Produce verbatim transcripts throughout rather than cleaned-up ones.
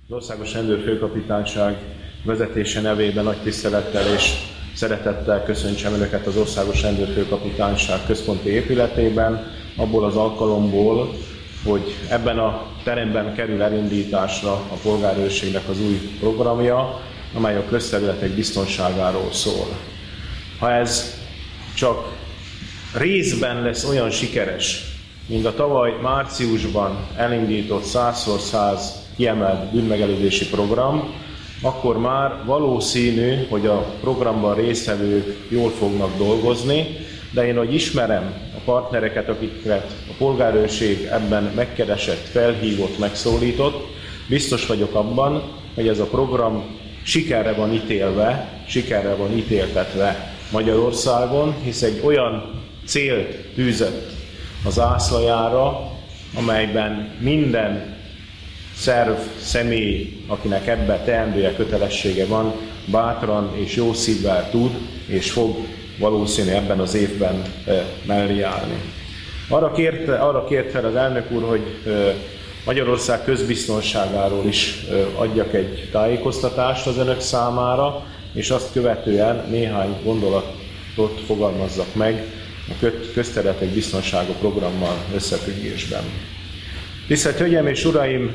Az Országos Rendőrfőkapitányság vezetése nevében nagy tisztelettel és szeretettel köszöntsem Önöket az Országos Rendőrfőkapitányság központi épületében, abból az alkalomból, hogy ebben a teremben kerül elindításra a polgárőrségnek az új programja, amely a közterületek biztonságáról szól. Ha ez csak részben lesz olyan sikeres, mint a tavaly márciusban elindított százszor száz kiemelt bűnmegelőzési program, akkor már valószínű, hogy a programban résztvevők jól fognak dolgozni, de én, hogy ismerem a partnereket, akiket a polgárőrség ebben megkeresett, felhívott, megszólított, biztos vagyok abban, hogy ez a program sikerre van ítélve, sikerre van ítéltetve Magyarországon, hisz egy olyan célt tűzött az zászlajára, amelyben minden szerv, személy, akinek ebbe teendője, kötelessége van, bátran és jó szívvel tud és fog valószínű ebben az évben mellé állni. Arra kért, arra kért fel az elnök úr, hogy Magyarország közbiztonságáról is adjak egy tájékoztatást az önök számára, és azt követően néhány gondolatot fogalmazzak meg a közterületek biztonsága programmal összefüggésben. Tisztelt Hölgyeim és Uraim,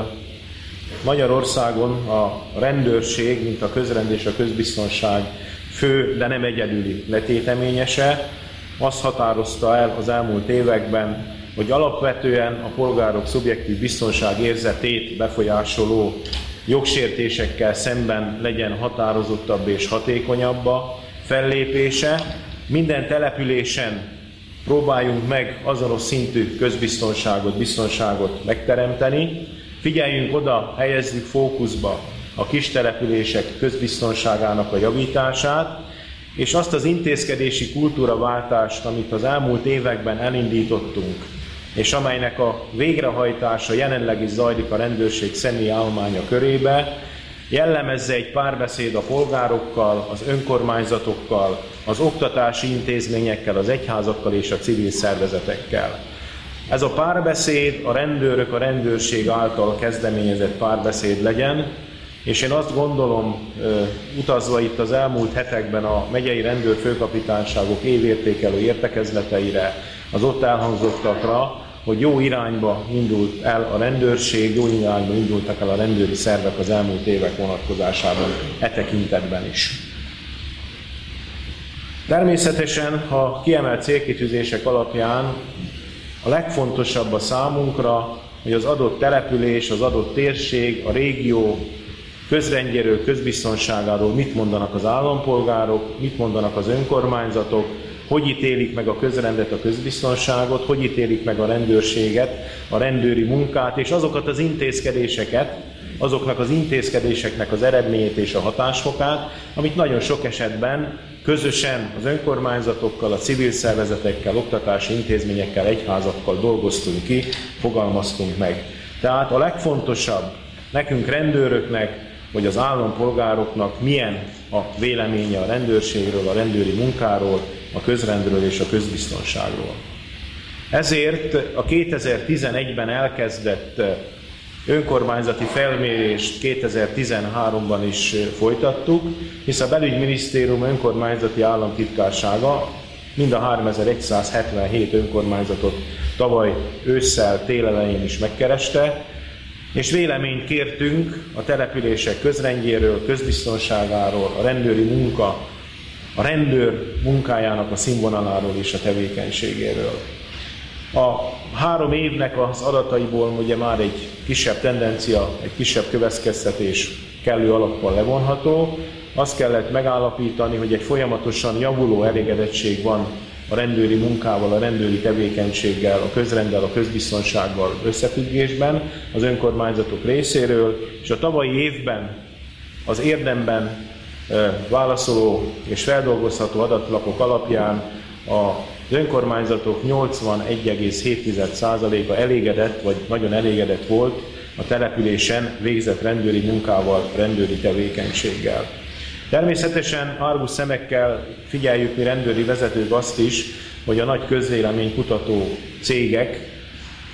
Magyarországon a rendőrség, mint a közrend és a közbiztonság fő, de nem egyedüli letéteményese azt határozta el az elmúlt években, hogy alapvetően a polgárok szubjektív biztonságérzetét befolyásoló jogsértésekkel szemben legyen határozottabb és hatékonyabb a fellépése. Minden településen próbáljunk meg azonos szintű közbiztonságot, biztonságot megteremteni. Figyeljünk oda, helyezzük fókuszba a kis települések közbiztonságának a javítását, és azt az intézkedési kultúraváltást, amit az elmúlt években elindítottunk, és amelynek a végrehajtása jelenleg is zajlik a rendőrség személyállománya körébe, jellemezze egy párbeszéd a polgárokkal, az önkormányzatokkal, az oktatási intézményekkel, az egyházakkal és a civil szervezetekkel. Ez a párbeszéd a rendőrök, a rendőrség által kezdeményezett párbeszéd legyen, és én azt gondolom, utazva itt az elmúlt hetekben a megyei rendőrfőkapitányságok évértékelő értekezleteire, az ott elhangzottakra, hogy jó irányba indult el a rendőrség, jó irányba indultak el a rendőri szervek az elmúlt évek vonatkozásában, e tekintetben is. Természetesen a kiemelt célkitűzések alapján a legfontosabb a számunkra, hogy az adott település, az adott térség, a régió közrendjéről, közbiztonságáról mit mondanak az állampolgárok, mit mondanak az önkormányzatok, hogy ítélik meg a közrendet, a közbiztonságot, hogy ítélik meg a rendőrséget, a rendőri munkát, és azokat az intézkedéseket, azoknak az intézkedéseknek az eredményét és a hatásfokát, amit nagyon sok esetben közösen az önkormányzatokkal, a civil szervezetekkel, oktatási intézményekkel, egyházakkal dolgoztunk ki, fogalmaztunk meg. Tehát a legfontosabb nekünk rendőröknek, hogy az állampolgároknak milyen a véleménye a rendőrségről, a rendőri munkáról, a közrendről és a közbiztonságról. Ezért a kétezer-tizenegyben elkezdett önkormányzati felmérést kétezer-tizenháromban is folytattuk, hisz a Belügyminisztérium önkormányzati államtitkársága mind a háromezer-százhetvenhét önkormányzatot tavaly ősszel, télelején is megkereste, és véleményt kértünk a települések közrendjéről, közbiztonságáról, a rendőri munka, a rendőr munkájának a színvonaláról és a tevékenységéről. A három évnek az adataiból ugye már egy kisebb tendencia, egy kisebb következtetés kellő alappal levonható. Azt kellett megállapítani, hogy egy folyamatosan javuló elégedettség van a rendőri munkával, a rendőri tevékenységgel, a közrenddel, a közbiztonsággal összefüggésben az önkormányzatok részéről, és a tavalyi évben az érdemben válaszoló és feldolgozható adatlapok alapján az önkormányzatok nyolcvanegy egész hét százaléka elégedett, vagy nagyon elégedett volt a településen végzett rendőri munkával, rendőri tevékenységgel. Természetesen árgus szemekkel figyeljük mi rendőri vezetők azt is, hogy a nagy közvéleménykutató cégek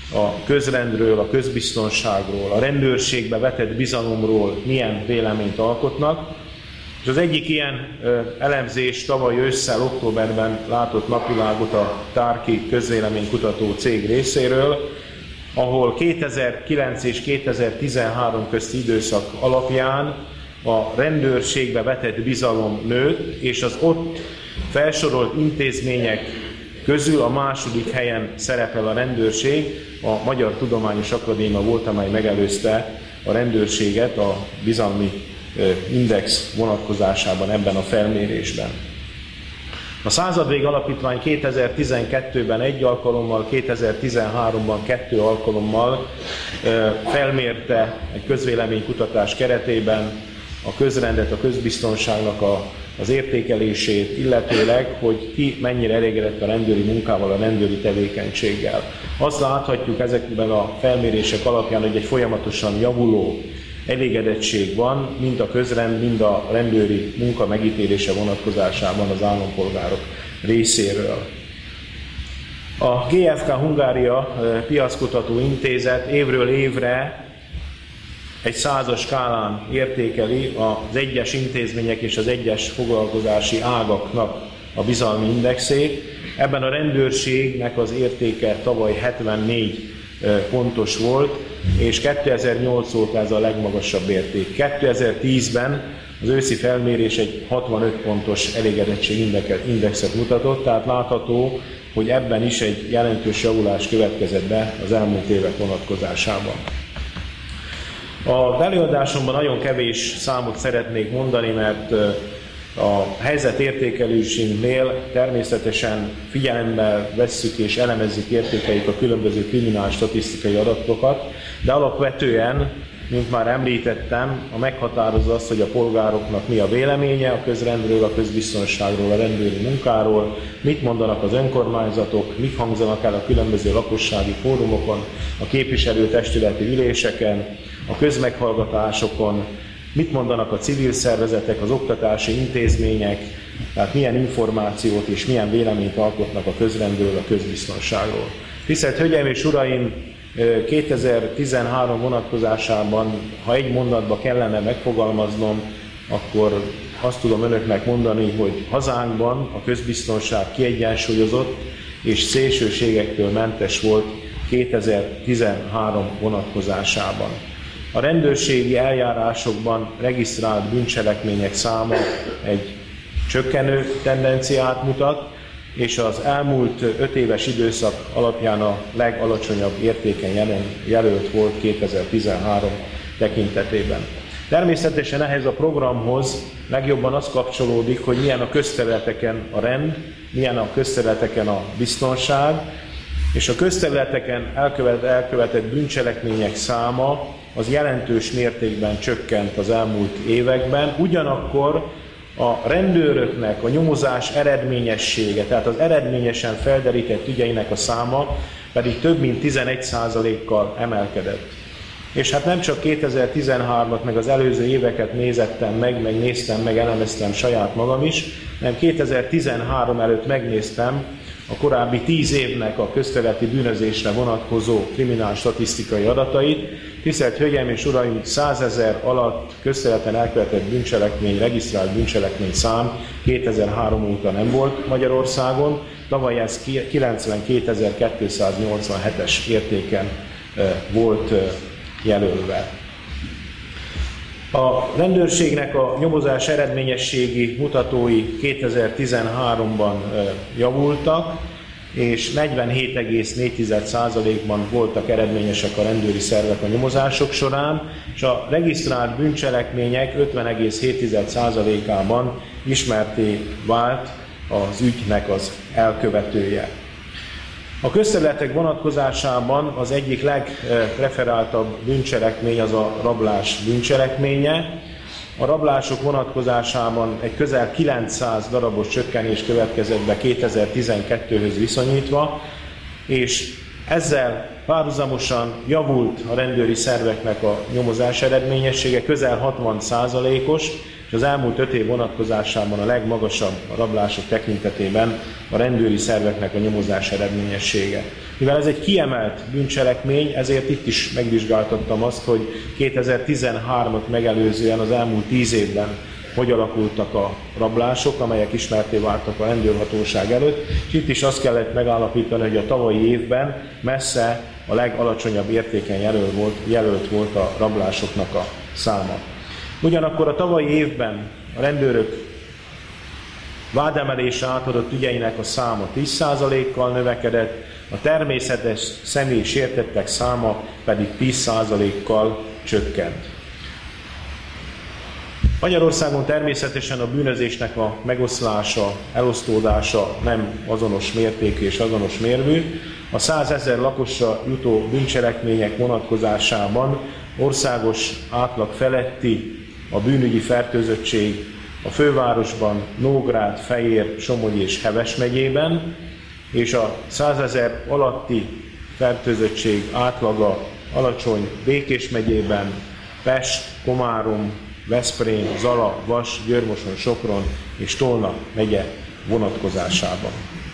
a közrendről, a közbiztonságról, a rendőrségbe vetett bizalomról milyen véleményt alkotnak. És az egyik ilyen elemzés tavaly ősszel, októberben látott napvilágot a Tárki közvéleménykutató cég részéről, ahol kétezer-kilenc és kétezer-tizenhárom közti időszak alapján a rendőrségbe vetett bizalom nőtt, és az ott felsorolt intézmények közül a második helyen szerepel a rendőrség. A Magyar Tudományos Akadémia volt, amely megelőzte a rendőrséget a bizalmi index vonatkozásában ebben a felmérésben. A Századvég Alapítvány kétezer-tizenkettőben egy alkalommal, kétezer-tizenháromban kettő alkalommal felmérte egy közvéleménykutatás keretében a közrendet, a közbiztonságnak a, az értékelését, illetőleg, hogy ki mennyire elégedett a rendőri munkával, a rendőri tevékenységgel. Azt láthatjuk ezekben a felmérések alapján, hogy egy folyamatosan javuló elégedettség van, mind a közrend, mind a rendőri munka megítélése vonatkozásában az állampolgárok részéről. A gé ef ká Hungária Piackutató Intézet évről évre egy százas skálán értékeli az egyes intézmények és az egyes foglalkozási ágaknak a bizalmi indexét. Ebben a rendőrségnek az értéke tavaly hetvennégy pontos volt, és kétezer-nyolc óta ez a legmagasabb érték. kétezer-tízben az őszi felmérés egy hatvanöt pontos elégedettségindexet mutatott, tehát látható, hogy ebben is egy jelentős javulás következett be az elmúlt évek vonatkozásában. Az előadásomban nagyon kevés számot szeretnék mondani, mert a helyzetértékelésünknél természetesen figyelembe vesszük és elemezzük, értékeljük a különböző kriminális statisztikai adatokat, de alapvetően, mint már említettem, a meghatározza azt, hogy a polgároknak mi a véleménye a közrendről, a közbiztonságról, a rendőri munkáról, mit mondanak az önkormányzatok, mik hangzanak el a különböző lakossági fórumokon, a képviselőtestületi üléseken, a közmeghallgatásokon, mit mondanak a civil szervezetek, az oktatási intézmények, tehát milyen információt és milyen véleményt alkotnak a közrendről, a közbiztonságról. Tisztelt Hölgyeim és Uraim, kétezer-tizenhárom vonatkozásában, ha egy mondatba kellene megfogalmaznom, akkor azt tudom önöknek mondani, hogy hazánkban a közbiztonság kiegyensúlyozott és szélsőségektől mentes volt kétezer-tizenhárom vonatkozásában. A rendőrségi eljárásokban regisztrált bűncselekmények száma egy csökkenő tendenciát mutat, és az elmúlt öt éves időszak alapján a legalacsonyabb értéken jelen, jelölt volt kétezer-tizenhárom tekintetében. Természetesen ehhez a programhoz legjobban az kapcsolódik, hogy milyen a közterületeken a rend, milyen a közterületeken a biztonság, és a közterületeken elkövet, elkövetett bűncselekmények száma az jelentős mértékben csökkent az elmúlt években, ugyanakkor a rendőröknek a nyomozás eredményessége, tehát az eredményesen felderített ügyeinek a száma pedig több mint tizenegy százalékkal emelkedett. És hát nem csak kétezer-tizenhármat, meg az előző éveket nézettem meg, meg néztem meg, elemeztem saját magam is, hanem kétezer-tizenhárom előtt megnéztem a korábbi tíz évnek a közterületi bűnözésre vonatkozó kriminális statisztikai adatait. Tisztelt Hölgyeim és Uraim, százezer alatt közterületen elkövetett bűncselekmény, regisztrált bűncselekmény szám kétezer-három óta nem volt Magyarországon, tavaly ez kilencvenkétezer-kétszáznyolcvanhetes értéken volt jelölve. A rendőrségnek a nyomozás eredményességi mutatói kétezer-tizenháromban javultak, és negyvenhét egész négy százalékban voltak eredményesek a rendőri szervek a nyomozások során, és a regisztrált bűncselekmények ötven egész hét százalékában ismerté vált az ügynek az elkövetője. A közterületek vonatkozásában az egyik legpreferáltabb bűncselekmény az a rablás bűncselekménye. A rablások vonatkozásában egy közel kilencszáz darabos csökkenés következett be kétezer-tizenkettőhöz viszonyítva, és ezzel párhuzamosan javult a rendőri szerveknek a nyomozás eredményessége, közel hatvan százalékos, és az elmúlt öt év vonatkozásában a legmagasabb a rablások tekintetében a rendőri szerveknek a nyomozás eredményessége. Mivel ez egy kiemelt bűncselekmény, ezért itt is megvizsgáltattam azt, hogy kétezer-tizenhármat megelőzően az elmúlt tíz évben hogy alakultak a rablások, amelyek ismertté váltak a rendőrhatóság előtt, és itt is azt kellett megállapítani, hogy a tavalyi évben messze a legalacsonyabb értéken jelölt volt, jelölt volt a rablásoknak a száma. Ugyanakkor a tavalyi évben a rendőrök vádemelésre átadott ügyeinek a száma tíz százalékkal növekedett, a természetes személyi sértettek száma pedig tíz százalékkal csökkent. Magyarországon természetesen a bűnözésnek a megoszlása, elosztódása nem azonos mértékű és azonos mérvű. A százezer lakosra jutó bűncselekmények vonatkozásában országos átlag feletti a bűnügyi fertőzöttség a fővárosban, Nógrád, Fejér, Somogy és Heves megyében, és a százezer alatti fertőzöttség átlaga alacsony Békés megyében, Pest, Komárom, Veszprém, Zala, Vas, Győr-Moson, Sopron és Tolna megye vonatkozásában.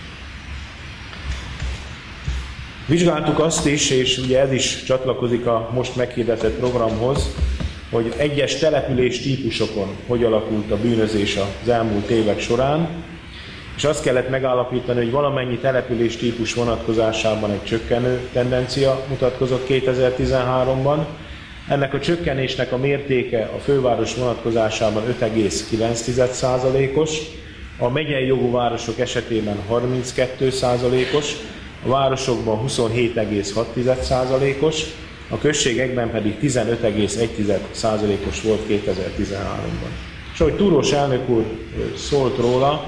Vizsgáltuk azt is, és ugye ez is csatlakozik a most meghirdetett programhoz, hogy egyes település típusokon hogy alakult a bűnözés az elmúlt évek során, és azt kellett megállapítani, hogy valamennyi település típus vonatkozásában egy csökkenő tendencia mutatkozott kétezer-tizenháromban. Ennek a csökkenésnek a mértéke a főváros vonatkozásában öt egész kilenc százalékos, a megyei jogú városok esetében harminckettő százalékos, a városokban huszonhét egész hat százalékos, a községekben pedig tizenöt egész egy százalékos volt kétezer-tizenháromban. És ahogy Túrós elnök úr szólt róla,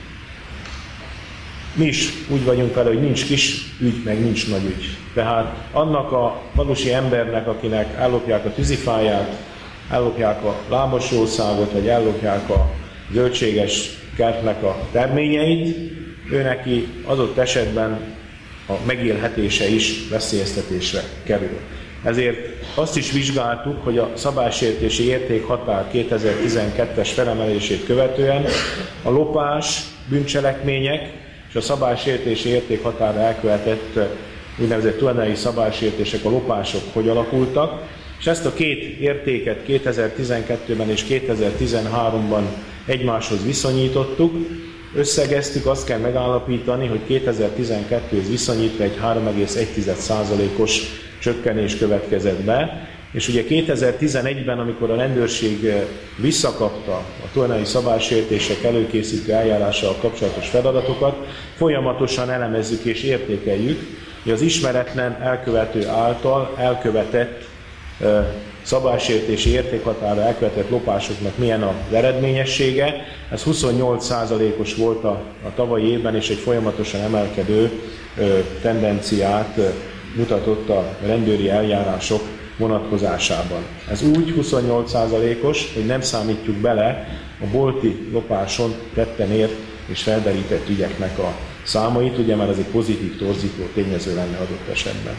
mi is úgy vagyunk vele, hogy nincs kis ügy, meg nincs nagy ügy. Tehát annak a falusi embernek, akinek ellopják a tűzifáját, ellopják a lábasjószágot, vagy ellopják a zöldséges kertnek a terményeit, ő neki adott esetben a megélhetése is veszélyeztetésre kerül. Ezért azt is vizsgáltuk, hogy a szabálysértési értékhatár kétezer-tizenkettes felemelését követően a lopás, bűncselekmények és a szabálysértési értékhatára elkövetett úgynevezett tulajdoni szabálysértések, a lopások hogy alakultak, és ezt a két értéket kétezer-tizenkettőben és kétezer-tizenháromban egymáshoz viszonyítottuk, összegeztük, azt kell megállapítani, hogy kétezer-tizenkettőhöz viszonyítva egy három egész egy százalékos csökkenés következett be, és ugye kétezer-tizenegyben, amikor a rendőrség visszakapta a tulajdoni szabálysértések előkészítő eljárással kapcsolatos feladatokat, folyamatosan elemezzük és értékeljük, hogy az ismeretlen elkövető által elkövetett szabálysértési értékhatára elkövetett lopásoknak milyen az eredményessége. Ez huszonnyolc százalékos volt a, a tavalyi évben, és egy folyamatosan emelkedő ö, tendenciát ö, mutatott a rendőri eljárások vonatkozásában. Ez úgy huszonnyolc százalékos, hogy nem számítjuk bele a bolti lopáson tetten ért és felderített ügyeknek a számait, ugye már ez egy pozitív torzító tényező lenne adott esetben.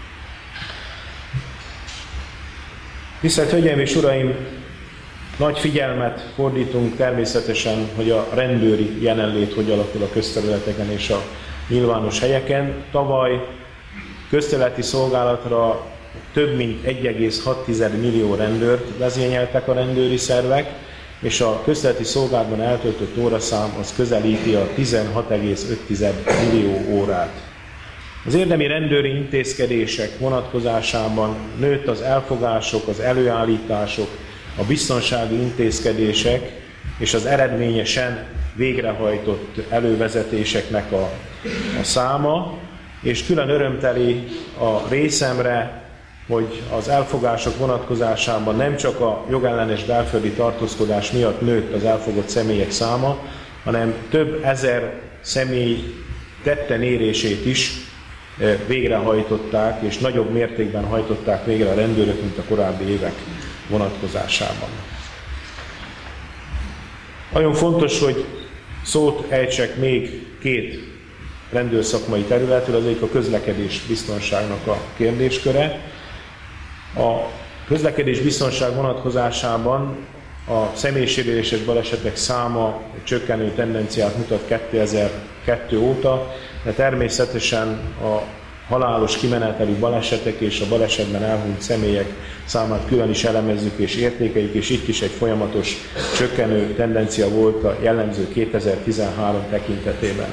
Tisztelt Hölgyeim és Uraim, nagy figyelmet fordítunk természetesen, hogy a rendőri jelenlét hogy alakul a közterületeken és a nyilvános helyeken. Tavaly közterületi szolgálatra több mint egy egész hat millió rendőrt vezényeltek a rendőri szervek, és a közterületi szolgálatban eltöltött óraszám az közelíti a tizenhat egész öt millió órát. Az érdemi rendőri intézkedések vonatkozásában nőtt az elfogások, az előállítások, a biztonsági intézkedések és az eredményesen végrehajtott elővezetéseknek a, a száma, és külön örömteli a részemre, hogy az elfogások vonatkozásában nem csak a jogellenes belföldi tartózkodás miatt nőtt az elfogott személyek száma, hanem több ezer személy tetten érését is végrehajtották, és nagyobb mértékben hajtották végre a rendőrök, mint a korábbi évek vonatkozásában. Nagyon fontos, hogy szót ejtsek még két rendőrszakmai területről, az egyik a közlekedés biztonságnak a kérdésköre. A közlekedés biztonság vonatkozásában A személysérüléses balesetek száma csökkenő tendenciát mutat kétezer-kettő óta, de természetesen a halálos kimenetelű balesetek és a balesetben elhunyt személyek számát külön is elemezzük és értékeljük, és itt is egy folyamatos csökkenő tendencia volt a jellemző kétezer-tizenhárom tekintetében.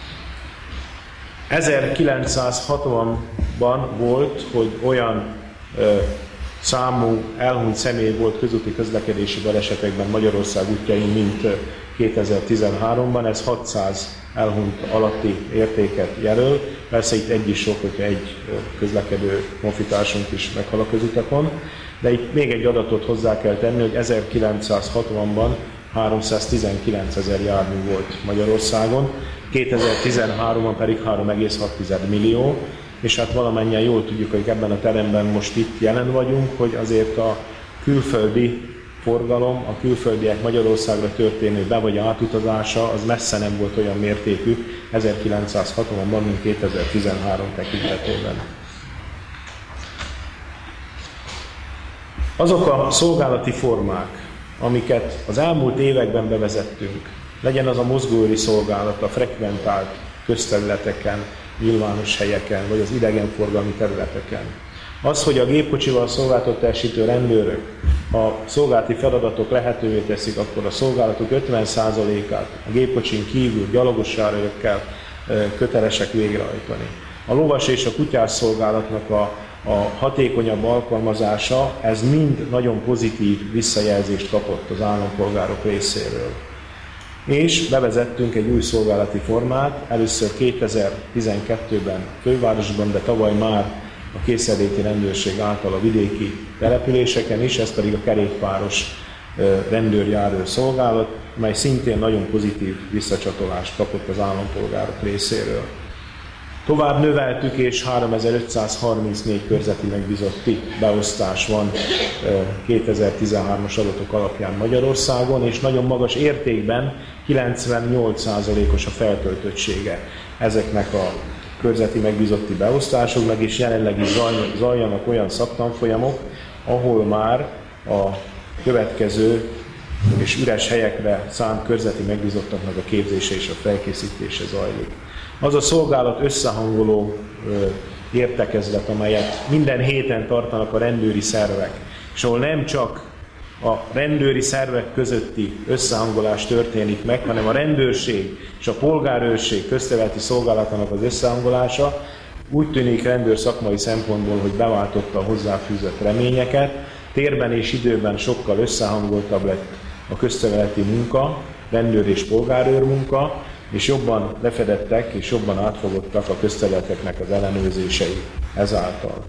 ezerkilencszázhatvanban volt, hogy olyan ö, számú elhunyt személy volt közúti közlekedési balesetekben Magyarország útjain, mint kétezer-tizenháromban, ez hatszáz elhunyt alatti értéket jelöl. Persze itt egy is sok, hogyha egy közlekedő honfitársunk is meghal a közutakon, de itt még egy adatot hozzá kell tenni, hogy ezerkilencszázhatvanban háromszáztizenkilencezer jármű volt Magyarországon, kétezer-tizenháromban pedig három egész hat millió, és hát valamennyien jól tudjuk, hogy ebben a teremben most itt jelen vagyunk, hogy azért a külföldi forgalom, a külföldiek Magyarországra történő be- vagy átutazása az messze nem volt olyan mértékű ezerkilencszázhatvanban, mint kétezer-tizenhárom tekintetében. Azok a szolgálati formák, amiket az elmúlt években bevezettünk, legyen az a mozgóőri szolgálat a frekventált közterületeken, nyilvános helyeken, vagy az idegenforgalmi területeken. Az, hogy a gépkocsival szolgálatot teljesítő rendőrök a szolgálati feladatok lehetővé teszik, akkor a szolgálatok ötven százalékát a gépkocsin kívül gyalogos járőrökkel kötelesek végrehajtani. A lovas és a kutyás szolgálatnak a, a hatékonyabb alkalmazása, ez mind nagyon pozitív visszajelzést kapott az állampolgárok részéről. És bevezettünk egy új szolgálati formát, először kétezer-tizenkettőben fővárosban, de tavaly már a készenléti rendőrség által a vidéki településeken is, ez pedig a kerékpáros rendőrjárőr szolgálat, mely szintén nagyon pozitív visszacsatolást kapott az állampolgárok részéről. Tovább növeltük, és háromezer-ötszázharmincnégy körzeti megbízotti beosztás van kétezer-tizenhármas adatok alapján Magyarországon, és nagyon magas értékben kilencvennyolc százalékos a feltöltöttsége ezeknek a körzeti megbízotti beosztásoknak, és jelenleg is zajlanak olyan szaktanfolyamok, ahol már a következő és üres helyekre szánt körzeti megbízottaknak a képzése és a felkészítése zajlik. Az a szolgálat összehangoló ö, értekezlet, amelyet minden héten tartanak a rendőri szervek, és ahol nem csak a rendőri szervek közötti összehangolás történik meg, hanem a rendőrség és a polgárőrség közterületi szolgálatának az összehangolása úgy tűnik rendőr szakmai szempontból, hogy beváltotta a hozzáfűzött reményeket, térben és időben sokkal összehangoltabb lett a közterületi munka, rendőr és polgárőr munka, és jobban lefedettek és jobban átfogottak a közterületeknek az ellenőrzései ezáltal.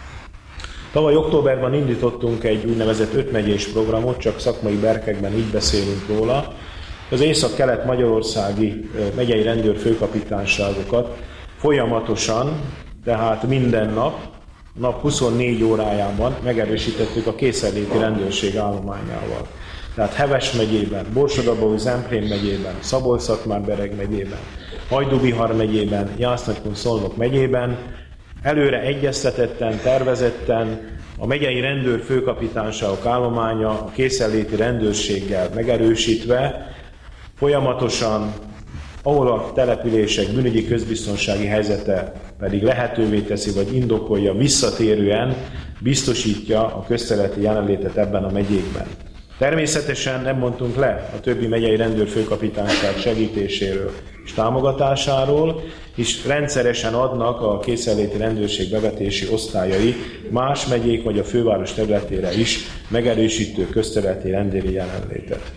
Tavaly októberben indítottunk egy úgynevezett ötmegyés programot, csak szakmai berkekben így beszélünk róla. Az észak-kelet-magyarországi megyei rendőrfőkapitányságokat folyamatosan, tehát minden nap, nap huszonnégy órájában megerősítettük a készenléti rendőrség állományával. Tehát Heves megyében, Borsod-Abaúj-Zemplén megyében, Szabolcs-Szatmár-Bereg megyében, Hajdú-Bihar megyében, Jász-Nagykun-Szolnok megyében, előre egyeztetetten, tervezetten a megyei rendőrfőkapitányságok állománya a készenléti rendőrséggel megerősítve, folyamatosan, ahol a települések bűnügyi közbiztonsági helyzete pedig lehetővé teszi, vagy indokolja, visszatérően biztosítja a közterületi jelenlétet ebben a megyékben. Természetesen nem mondtunk le a többi megyei rendőrfőkapitányság segítéséről és támogatásáról, és rendszeresen adnak a készenléti rendőrség bevetési osztályai más megyék vagy a főváros területére is megerősítő közterületi rendőri jelenlétet.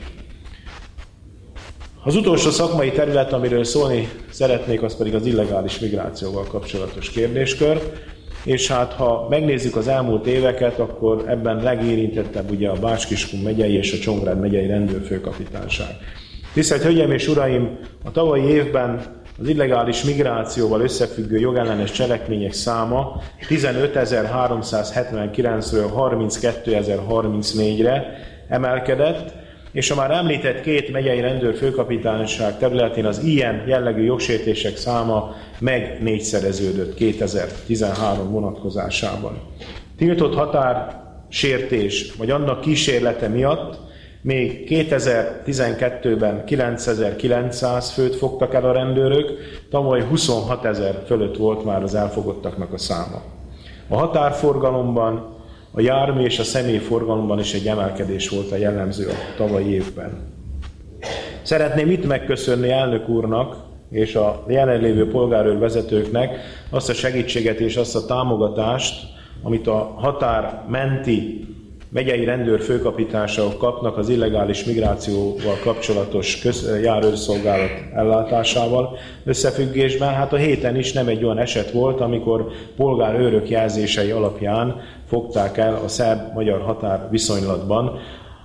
Az utolsó szakmai terület, amiről szólni szeretnék, az pedig az illegális migrációval kapcsolatos kérdéskör. És hát ha megnézzük az elmúlt éveket, akkor ebben legérintettebb ugye a Bács-Kiskun megyei és a Csongrád megyei rendőrfőkapitányság. Tisztelt Hölgyeim és Uraim, a tavalyi évben az illegális migrációval összefüggő jogellenes cselekmények száma tizenötezer-háromszázhetvenkilencről harminckétezer-harmincnégyre emelkedett, és a már említett két megyei rendőrfőkapitányság területén az ilyen jellegű jogsértések száma meg négyszereződött kétezer-tizenhárom vonatkozásában. Tiltott határsértés vagy annak kísérlete miatt Még kétezer-tizenkettőben kilencezer-kilencszáz főt fogtak el a rendőrök, tavaly huszonhatezer fölött volt már az elfogottaknak a száma. A határforgalomban, a jármű és a személyforgalomban is egy emelkedés volt a jellemző a tavalyi évben. Szeretném itt megköszönni elnök úrnak és a jelenlévő polgárőr vezetőknek azt a segítséget és azt a támogatást, amit a határ menti megyei rendőrfőkapitányságok kapnak az illegális migrációval kapcsolatos köz, járőrszolgálat ellátásával összefüggésben. Hát a héten is nem egy olyan eset volt, amikor polgárőrök jelzései alapján fogták el a szerb-magyar határ viszonylatban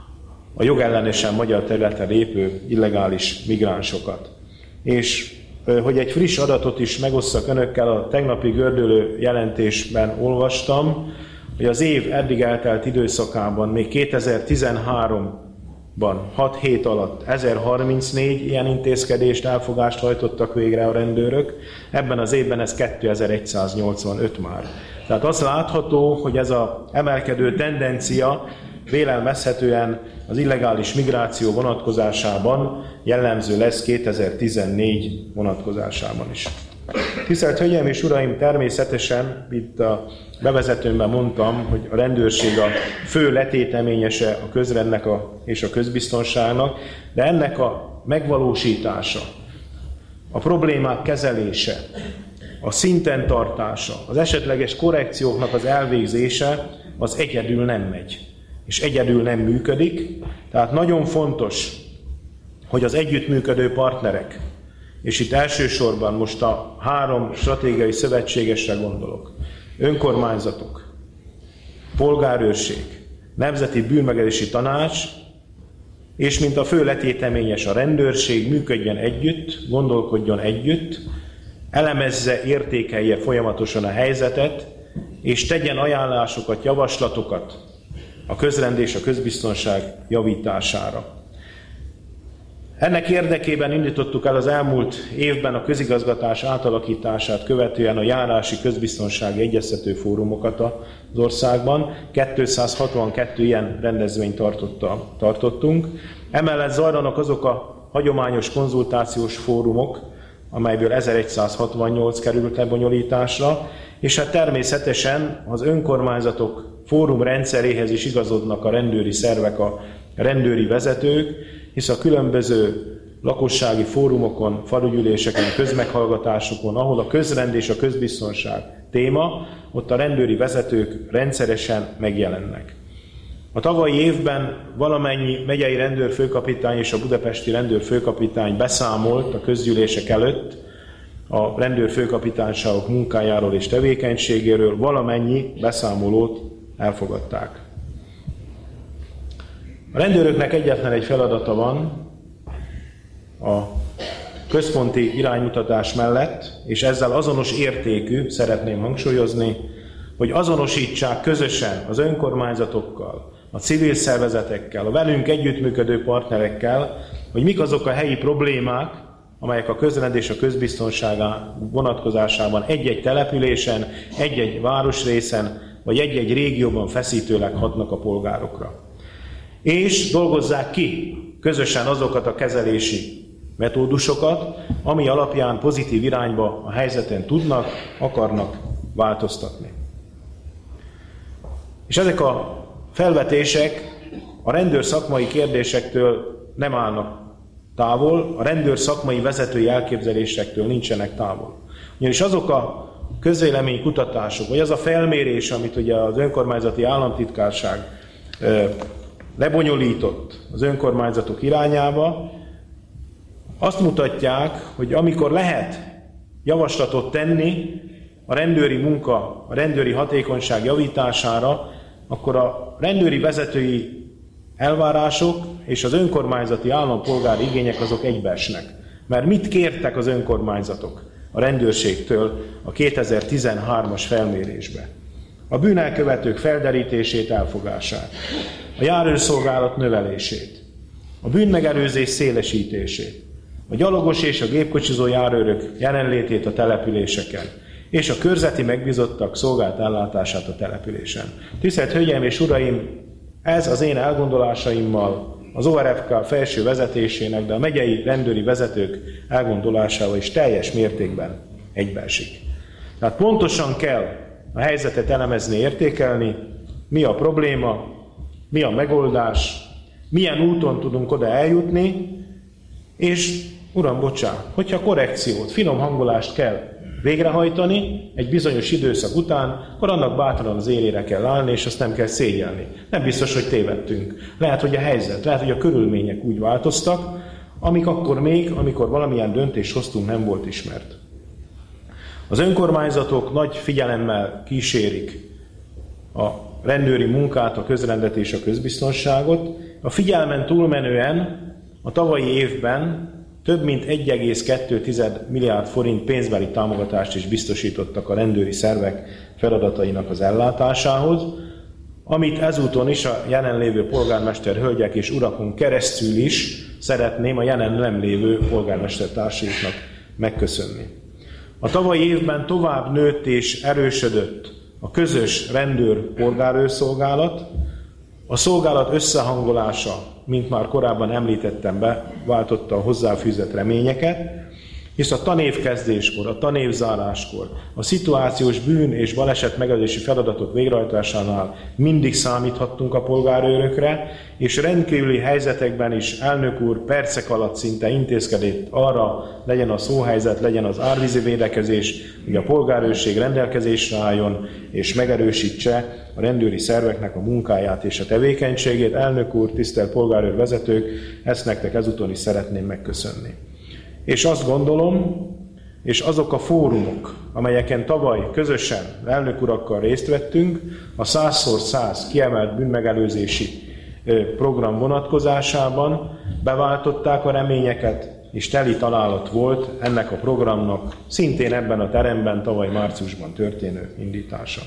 a jogellenesen magyar területen lépő illegális migránsokat. És hogy egy friss adatot is megosszak önökkel, a tegnapi gördülő jelentésben olvastam, hogy az év eddig eltelt időszakában, még kétezer-tizenháromban hat hét alatt ezerharmincnégy ilyen intézkedést, elfogást hajtottak végre a rendőrök, ebben az évben ez kétezer-száznyolcvanöt már. Tehát azt látható, hogy ez az emelkedő tendencia vélelmezhetően az illegális migráció vonatkozásában jellemző lesz kétezer-tizennégy vonatkozásában is. Tisztelt Hölgyeim és Uraim, természetesen itt a bevezetőmben mondtam, hogy a rendőrség a fő letéteményese a közrendnek a, és a közbiztonságnak, de ennek a megvalósítása, a problémák kezelése, a szinten tartása, az esetleges korrekcióknak az elvégzése az egyedül nem megy, és egyedül nem működik. Tehát nagyon fontos, hogy az együttműködő partnerek, és itt elsősorban most a három stratégiai szövetségesre gondolok, önkormányzatok, polgárőrség, Nemzeti Bűnmegelőzési Tanács, és mint a fő letéteményes a rendőrség működjön együtt, gondolkodjon együtt, elemezze, értékelje folyamatosan a helyzetet, és tegyen ajánlásokat, javaslatokat a közrend és a közbiztonság javítására. Ennek érdekében indítottuk el az elmúlt évben a közigazgatás átalakítását követően a járási közbiztonsági egyeztető fórumokat az országban. kétszázhatvankettő ilyen rendezvényt tartotta, tartottunk. Emellett zajlanak azok a hagyományos konzultációs fórumok, amelyből ezerszázhatvannyolc került lebonyolításra, és hát természetesen az önkormányzatok fórum rendszeréhez is igazodnak a rendőri szervek, a rendőri vezetők, hisz a különböző lakossági fórumokon, falugyűléseken, közmeghallgatásokon, ahol a közrend és a közbiztonság téma, ott a rendőri vezetők rendszeresen megjelennek. A tavalyi évben valamennyi megyei rendőrfőkapitány és a budapesti rendőrfőkapitány beszámolt a közgyűlések előtt a rendőrfőkapitányságok munkájáról és tevékenységéről, valamennyi beszámolót elfogadták. A rendőröknek egyetlen egy feladata van a központi iránymutatás mellett, és ezzel azonos értékű, szeretném hangsúlyozni, hogy azonosítsák közösen az önkormányzatokkal, a civil szervezetekkel, a velünk együttműködő partnerekkel, hogy mik azok a helyi problémák, amelyek a közrend és a közbiztonság vonatkozásában egy-egy településen, egy-egy városrészen, vagy egy-egy régióban feszítőleg hatnak a polgárokra. És dolgozzák ki közösen azokat a kezelési metódusokat, ami alapján pozitív irányba a helyzeten tudnak, akarnak változtatni. És ezek a felvetések a rendőr szakmai kérdésektől nem állnak távol, a rendőr szakmai vezetői elképzelésektől nincsenek távol. Ugyanis azok a közvéleménykutatások, vagy az a felmérés, amit ugye az önkormányzati államtitkárság lebonyolított az önkormányzatok irányába, azt mutatják, hogy amikor lehet javaslatot tenni a rendőri munka, a rendőri hatékonyság javítására, akkor a rendőri vezetői elvárások és az önkormányzati állampolgári igények azok egybeesnek. Mert mit kértek az önkormányzatok a rendőrségtől a kétezer-tizenhármas felmérésbe? A bűnelkövetők felderítését, elfogását, a járőrszolgálat növelését, a bűnmegelőzés szélesítését, a gyalogos és a gépkocsizó járőrök jelenlétét a településeken, és a körzeti megbízottak szolgált ellátását a településen. Tisztelt Hölgyeim és Uraim, ez az én elgondolásaimmal az o er ef ká felső vezetésének, de a megyei rendőri vezetők elgondolásával is teljes mértékben egybeesik. Tehát pontosan kell a helyzetet elemezni, értékelni, mi a probléma, mi a megoldás, milyen úton tudunk oda eljutni, és uram, bocsánat, hogyha korrekciót, finom hangolást kell végrehajtani egy bizonyos időszak után, akkor annak bátran az élére kell állni, és azt nem kell szégyelni. Nem biztos, hogy tévedtünk. Lehet, hogy a helyzet, lehet, hogy a körülmények úgy változtak, amik akkor még, amikor valamilyen döntést hoztunk, nem volt ismert. Az önkormányzatok nagy figyelemmel kísérik a rendőri munkát, a közrendet és a közbiztonságot. A figyelmen túlmenően a tavalyi évben több mint egy egész kettő milliárd forint pénzbeli támogatást is biztosítottak a rendőri szervek feladatainak az ellátásához, amit ezúton is a jelenlévő polgármester hölgyek és urakon keresztül is szeretném a jelen nem lévő polgármester társaiknak megköszönni. A tavalyi évben tovább nőtt és erősödött a közös rendőr-polgárőrszolgálat, a szolgálat összehangolása, mint már korábban említettem be, váltotta a hozzáfűzött reményeket, hisz a tanévkezdéskor, a tanévzáráskor, a szituációs bűn és baleset megelőzési feladatok végrehajtásánál mindig számíthattunk a polgárőrökre, és rendkívüli helyzetekben is elnök úr percek alatt szinte intézkedett arra, legyen a szóhelyzet, legyen az árvízi védekezés, hogy a polgárőrség rendelkezésre álljon és megerősítse a rendőri szerveknek a munkáját és a tevékenységét. Elnök úr, tisztelt polgárőr vezetők, ezt nektek ezúton is szeretném megköszönni. És azt gondolom, és azok a fórumok, amelyeken tavaly közösen elnök urakkal részt vettünk, a százszor száz kiemelt bűnmegelőzési program vonatkozásában beváltották a reményeket, és teli találat volt ennek a programnak szintén ebben a teremben tavaly márciusban történő indítása.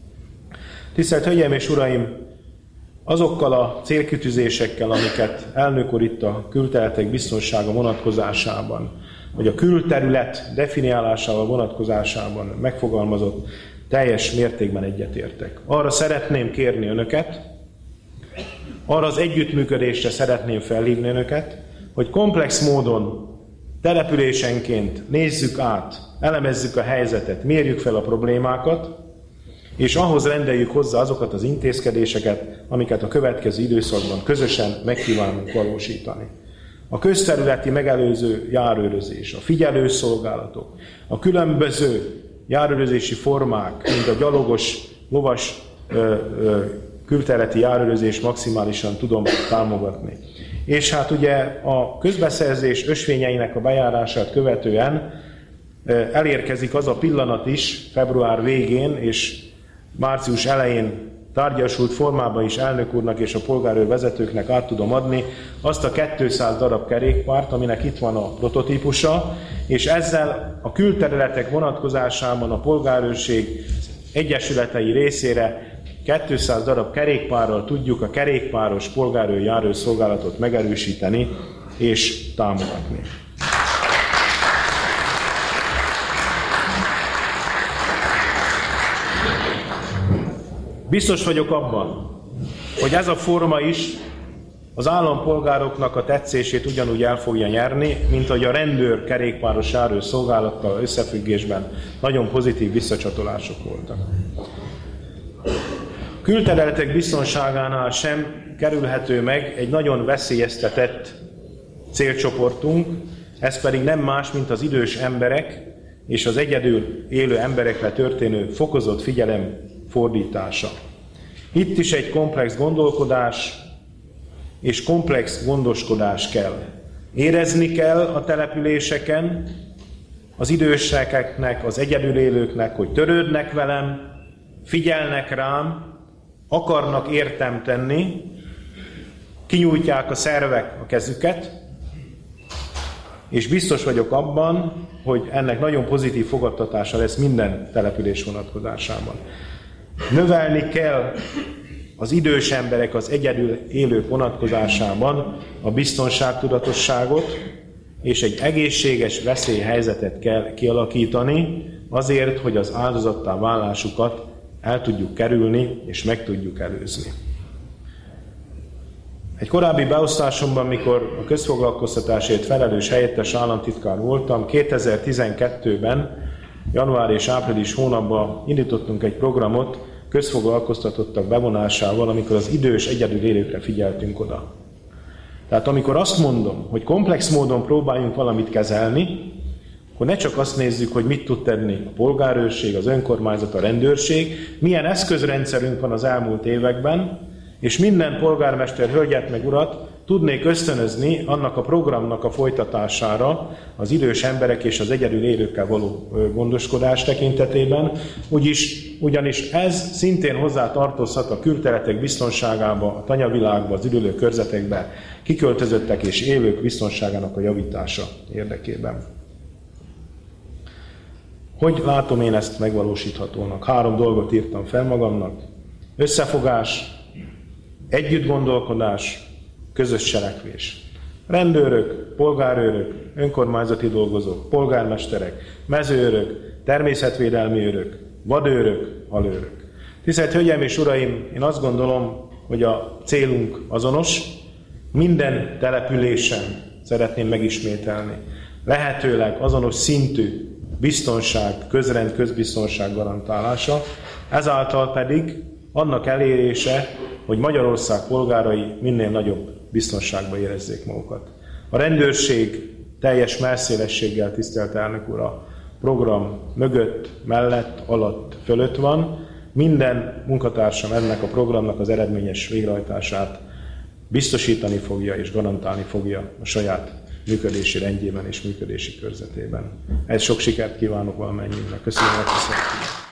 Tisztelt Hölgyeim és Uraim! Azokkal a célkitűzésekkel, amiket elnök úr itt a külterületek biztonsága vonatkozásában, vagy a külterület definiálásával vonatkozásában megfogalmazott, teljes mértékben egyetértek. Arra szeretném kérni önöket, arra az együttműködésre szeretném felhívni önöket, hogy komplex módon, településenként nézzük át, elemezzük a helyzetet, mérjük fel a problémákat, és ahhoz rendeljük hozzá azokat az intézkedéseket, amiket a következő időszakban közösen megkívánunk valósítani. A közterületi megelőző járőrözés, a figyelőszolgálatok, a különböző járőrözési formák, mint a gyalogos, lovas ö, ö, külterületi járőrözés maximálisan tudom támogatni. És hát ugye a közbeszerzés ösvényeinek a bejárását követően ö, elérkezik az a pillanat is február végén, és március elején tárgyasult formában is elnök úrnak és a polgárőr vezetőknek át tudom adni azt a kétszáz darab kerékpárt, aminek itt van a prototípusa, és ezzel a külterületek vonatkozásában a polgárőrség egyesületei részére kétszáz darab kerékpárral tudjuk a kerékpáros polgárőr járőrszolgálatot megerősíteni és támogatni. Biztos vagyok abban, hogy ez a forma is az állampolgároknak a tetszését ugyanúgy el fogja nyerni, mint ahogy a rendőr kerékpáros járőrszolgálattal összefüggésben nagyon pozitív visszacsatolások voltak. Külterületek biztonságánál sem kerülhető meg egy nagyon veszélyeztetett célcsoportunk, ez pedig nem más, mint az idős emberek és az egyedül élő emberekre történő fokozott figyelem fordítása. Itt is egy komplex gondolkodás és komplex gondoskodás kell. Érezni kell a településeken, az időseknek, az egyedül élőknek, hogy törődnek velem, figyelnek rám, akarnak értem tenni, kinyújtják a szervek a kezüket, és biztos vagyok abban, hogy ennek nagyon pozitív fogadtatása lesz minden település vonatkozásában. Növelni kell az idős emberek, az egyedül élők vonatkozásában a biztonságtudatosságot, és egy egészséges veszélyhelyzetet kell kialakítani azért, hogy az áldozattá válásukat el tudjuk kerülni és meg tudjuk előzni. Egy korábbi beosztásomban, mikor a közfoglalkoztatásért felelős helyettes államtitkár voltam, kétezer-tizenkettőben, január és április hónapban indítottunk egy programot közfoglalkoztatottak bevonásával, amikor az idős egyedül élőkre figyeltünk oda. Tehát amikor azt mondom, hogy komplex módon próbáljunk valamit kezelni, akkor ne csak azt nézzük, hogy mit tud tenni a polgárőrség, az önkormányzat, a rendőrség, milyen eszközrendszerünk van az elmúlt években, és minden polgármester hölgyet meg urat tudnék ösztönözni annak a programnak a folytatására az idős emberek és az egyedül élőkkel való gondoskodás tekintetében, úgyis, ugyanis ez szintén hozzá tartozhat a külterületek biztonságába, a tanyavilágba, az üdülő körzetekbe kiköltözöttek és élők biztonságának a javítása érdekében. Hogy látom én ezt megvalósíthatónak? Három dolgot írtam fel magamnak. Összefogás, együttgondolkodás, közös cselekvés. Rendőrök, polgárőrök, önkormányzati dolgozók, polgármesterek, mezőőrök, természetvédelmi őrök, vadőrök, halőrök. Tisztelt Hölgyeim és Uraim, én azt gondolom, hogy a célunk azonos. Minden településen szeretném megismételni. Lehetőleg azonos szintű biztonság, közrend, közbiztonság garantálása, ezáltal pedig annak elérése, hogy Magyarország polgárai minél nagyobb biztonságban érezzék magukat. A rendőrség teljes mellszélességgel, tisztelt elnök úr, a program mögött, mellett, alatt, fölött van. Minden munkatársam ennek a programnak az eredményes végrehajtását biztosítani fogja és garantálni fogja a saját működési rendjében és működési körzetében. Ez sok sikert kívánok valamennyiünknek. Köszönöm a figyelmet.